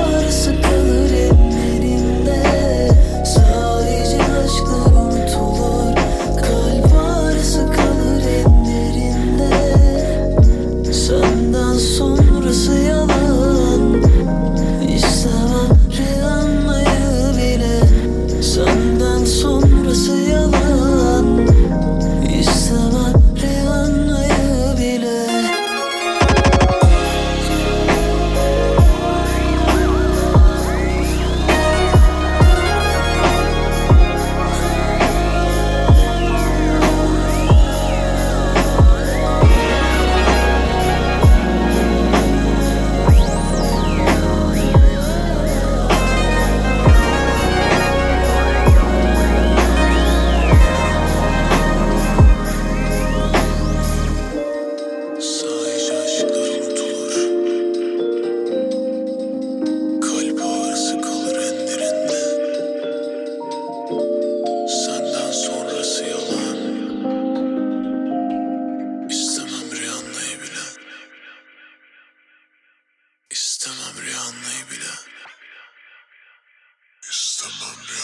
ağrısı kalır ellerinde. Sadece aşklar unutulur. Kalp ağrısı kalır ellerinde. Senden sonrası yalan. İstemem rüyanmayı bile. Senden sonrası yalan. İstemem rüyanmayı bile. Sadece aşklar unutulur. Kalp ağrısı kalır enlerinde. Senden sonrası yalan. İstemem rüyanlayı bile. İstemem rüyanlayı bile. İstemem